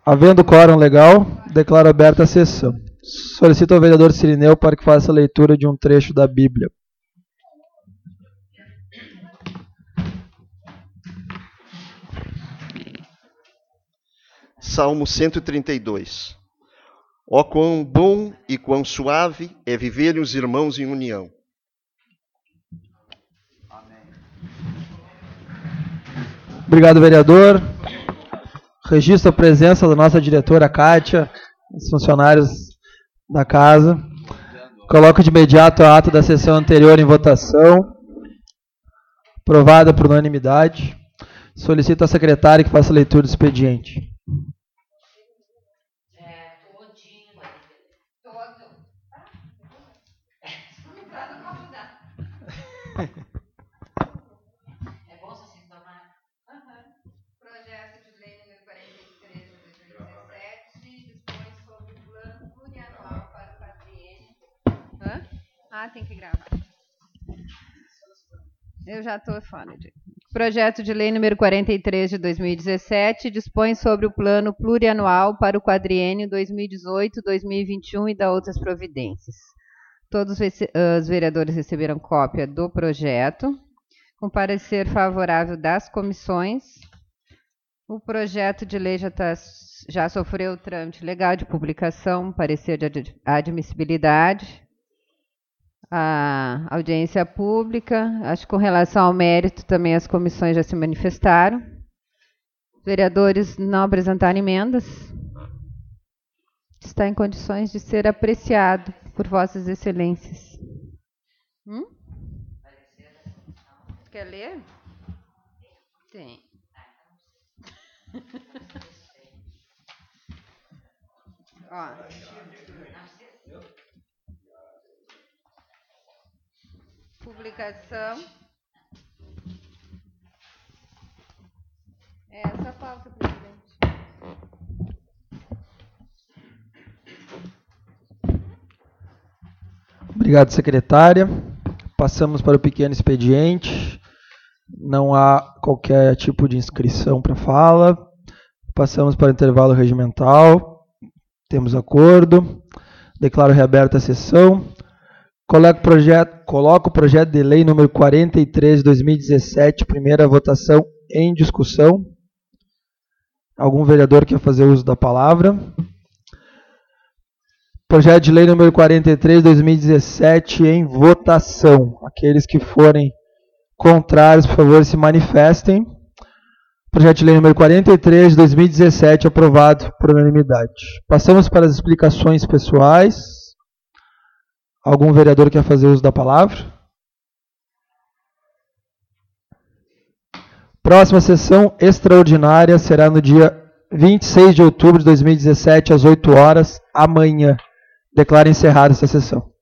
Havendo quórum legal, declaro aberta a sessão. Solicito ao vereador Cirineu para que faça a leitura de um trecho da Bíblia. Salmo 132. Ó quão bom e quão suave é viverem os irmãos em união. Obrigado, vereador. Registro a presença da nossa diretora, Kátia, os funcionários da casa. Coloco de imediato a ata da sessão anterior em votação. Aprovada por unanimidade. Solicito à secretária que faça a leitura do expediente. Tem que gravar. Eu já estou fora. Projeto de lei número 43 de 2017 dispõe sobre o plano plurianual para o quadriênio 2018-2021 e da outras providências. Todos os vereadores receberam cópia do projeto, com parecer favorável das comissões. O projeto de lei já sofreu o trâmite legal de publicação, parecer de admissibilidade, a audiência pública. Acho que com relação ao mérito também as comissões já se manifestaram. Os vereadores não apresentaram emendas. Está em condições de ser apreciado por vossas excelências. Quer ler? Tem. Ó. Publicação. Essa pauta, presidente. Obrigado, secretária. Passamos para o pequeno expediente. Não há qualquer tipo de inscrição para fala. Passamos para o intervalo regimental. Temos acordo. Declaro reaberta a sessão. Coloco o projeto de lei número 43 de 2017, primeira votação em discussão. Algum vereador quer fazer uso da palavra? Projeto de lei número 43 de 2017 em votação. Aqueles que forem contrários, por favor, se manifestem. Projeto de lei número 43 de 2017 aprovado por unanimidade. Passamos para as explicações pessoais. Algum vereador quer fazer uso da palavra? Próxima sessão extraordinária será no dia 26 de outubro de 2017, às 8 horas, amanhã. Declaro encerrada essa sessão.